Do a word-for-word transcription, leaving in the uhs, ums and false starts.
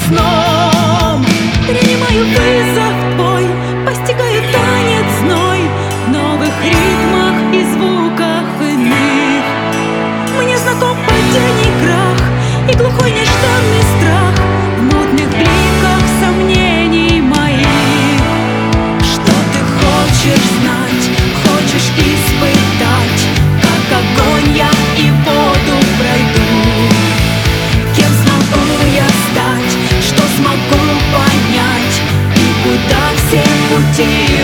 сном. Принимаю вызов твой, постигаю танец зной в новых ритмах и звуках иных. Мне знаком падений крах и глухой нежданный страх в мутных бликах сомнений моих. Что ты хочешь знать, хочешь испытать, как огонь я и воду пройду. Кем смогу я стать, что смогу понять и куда все пути